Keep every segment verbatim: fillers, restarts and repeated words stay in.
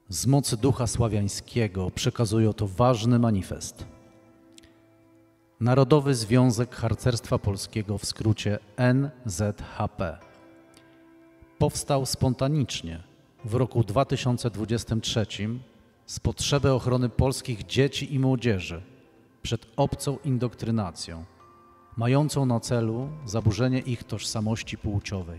Z mocy Ducha Sławiańskiego przekazuję to ważny manifest. Narodowy Związek Harcerstwa Polskiego, w skrócie N Z H P, powstał spontanicznie w roku dwa tysiące dwudziestym trzecim z potrzeby ochrony polskich dzieci i młodzieży przed obcą indoktrynacją, mającą na celu zaburzenie ich tożsamości płciowej.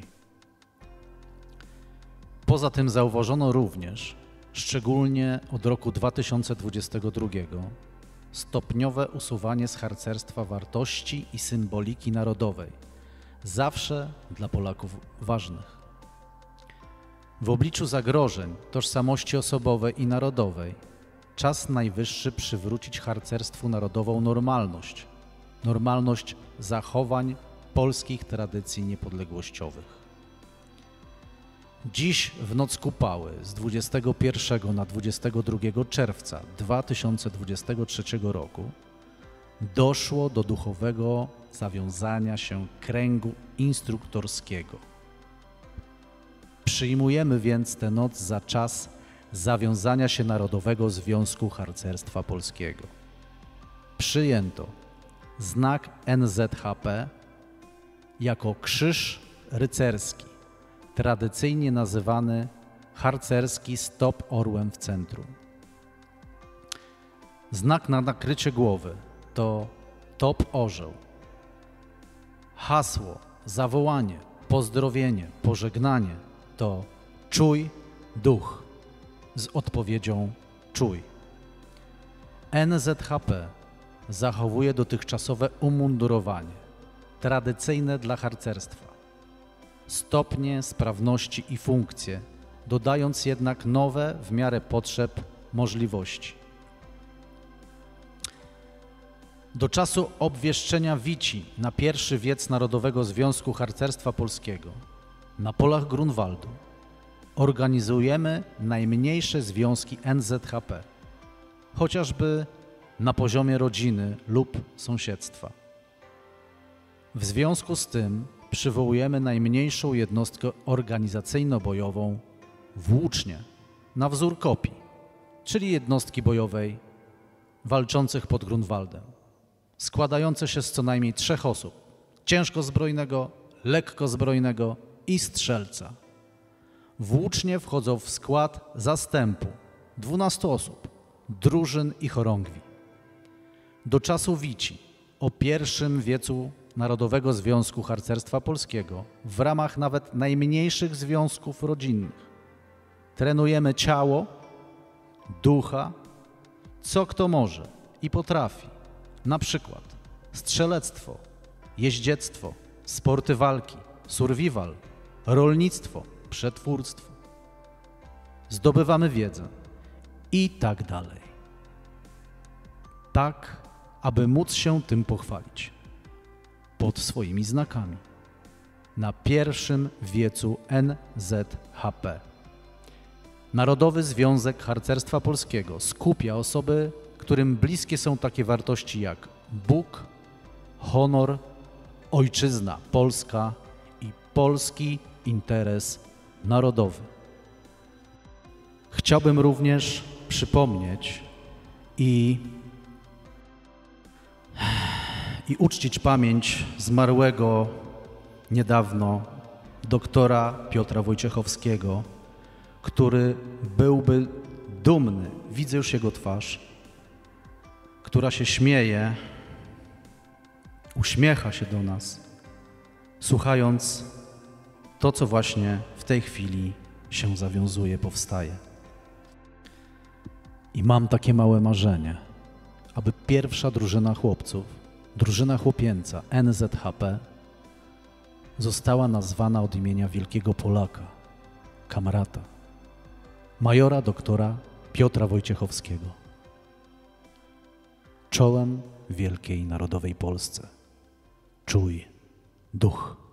Poza tym zauważono również, szczególnie od roku dwa tysiące dwudziestego drugiego, stopniowe usuwanie z harcerstwa wartości i symboliki narodowej, zawsze dla Polaków ważnych. W obliczu zagrożeń tożsamości osobowej i narodowej czas najwyższy przywrócić harcerstwu narodową normalność, normalność zachowań polskich tradycji niepodległościowych. Dziś w noc kupały z dwudziestego pierwszego na dwudziestego drugiego czerwca dwa tysiące dwudziestego trzeciego roku doszło do duchowego zawiązania się kręgu instruktorskiego. Przyjmujemy więc tę noc za czas zawiązania się Narodowego Związku Harcerstwa Polskiego. Przyjęto znak N Z H P jako krzyż rycerski, tradycyjnie nazywany harcerski stop orłem w centrum. Znak na nakrycie głowy to top orzeł. Hasło, zawołanie, pozdrowienie, pożegnanie to czuj duch z odpowiedzią czuj. N Z H P zachowuje dotychczasowe umundurowanie, tradycyjne dla harcerstwa, stopnie sprawności i funkcje, dodając jednak nowe w miarę potrzeb możliwości. Do czasu obwieszczenia wici na pierwszy wiec Narodowego Związku Harcerstwa Polskiego na polach Grunwaldu organizujemy najmniejsze związki N Z H P, chociażby na poziomie rodziny lub sąsiedztwa. W związku z tym przywołujemy najmniejszą jednostkę organizacyjno-bojową włócznie na wzór kopii, czyli jednostki bojowej walczących pod Grunwaldem, składające się z co najmniej trzech osób: ciężkozbrojnego, lekkozbrojnego i strzelca. Włócznie wchodzą w skład zastępu dwunastu osób, drużyn i chorągwi. Do czasu wici o pierwszym wiecu Narodowego Związku Harcerstwa Polskiego w ramach nawet najmniejszych związków rodzinnych trenujemy ciało, ducha, co kto może i potrafi, na przykład strzelectwo, jeździectwo, sporty walki, survival, rolnictwo, przetwórstwo. Zdobywamy wiedzę i tak dalej. Tak, aby móc się tym pochwalić pod swoimi znakami na pierwszym wiecu N Z H P. Narodowy Związek Harcerstwa Polskiego skupia osoby, którym bliskie są takie wartości jak Bóg, honor, ojczyzna polska i polski interes narodowy. Chciałbym również przypomnieć i i uczcić pamięć zmarłego niedawno doktora Piotra Wojciechowskiego, który byłby dumny, widzę już jego twarz, która się śmieje, uśmiecha się do nas, słuchając to, co właśnie w tej chwili się zawiązuje, powstaje. I mam takie małe marzenie, aby pierwsza drużyna chłopców, drużyna chłopięca N Z H P została nazwana od imienia wielkiego Polaka, kamrata, majora doktora Piotra Wojciechowskiego. Czołem wielkiej narodowej Polsce. Czuj duch.